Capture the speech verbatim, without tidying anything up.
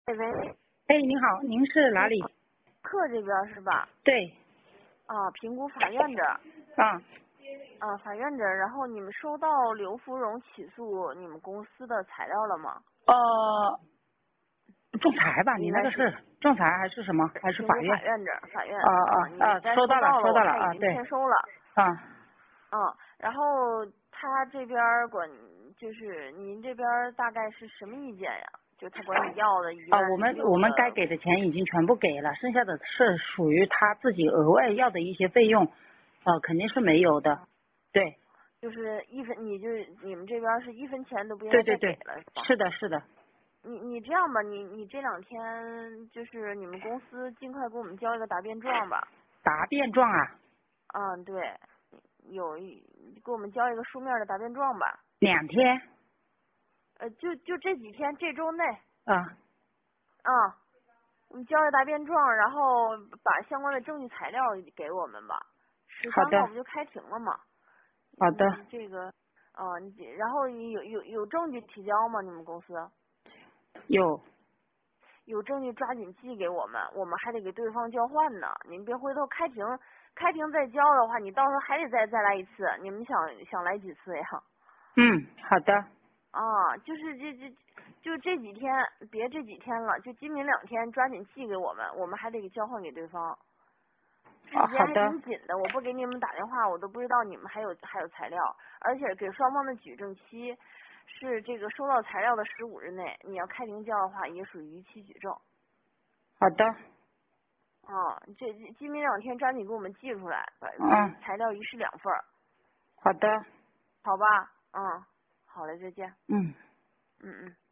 喂喂， 哎，您好，您是哪里？ 客这边是吧？ 对， 啊，平谷法院这儿。 啊， 啊，法院这儿。然后你们收到刘芙蓉起诉你们公司的材料了吗？ 呃，仲裁吧，你应该是那个是仲裁还是什么？还是平谷法院？ 法院这儿，法院。 啊啊啊，你啊， 应该收到了， 收到了， 收到了啊， 我看已经对， 签收了。 啊嗯，然后他这边儿管就是您这边儿大概是什么意见呀？就他管你要的一啊， 万我们六的。 我们该给的钱已经全部给了，剩下的是属于他自己额外要的一些费用，呃，肯定是没有的，对， 就是一分，你就是你们这边儿是一分钱都不应该再给对对对， 了是吧？ 是的，是的， 你你这样吧，你你这两天就是你们公司尽快给我们交一个答辩状吧。 答辩状啊， 嗯，对，有一给我们交一个书面的答辩状吧。 两天， 呃，就就这几天，这周内。 啊， 啊，你交个答辩状，然后把相关的证据材料给我们吧。十好的， 三号不就开庭了吗？ 好的， 嗯，这个，啊，你然后你有有有证据提交吗？你们公司？ 有， 有证据抓紧寄给我们，我们还得给对方交换呢。您别回头开庭，开庭再交的话，你到时候还得再再来一次。你们想想来几次呀？ 嗯，好的， 啊，就是这这就这几天，别这几天了，就今明两天抓紧寄给我们，我们还得给交换给对方。时啊， 间还好的， 挺紧的，我不给你们打电话，我都不知道你们还有还有材料，而且给双方的举证期是这个收到材料的十五日内，你要开庭交的话，也属于逾期举证。 好的， 啊，这今明两天抓紧给我们寄出来，把嗯， 材料一式两份儿， 好的， 好吧？嗯，好嘞，再见。 嗯。 嗯嗯。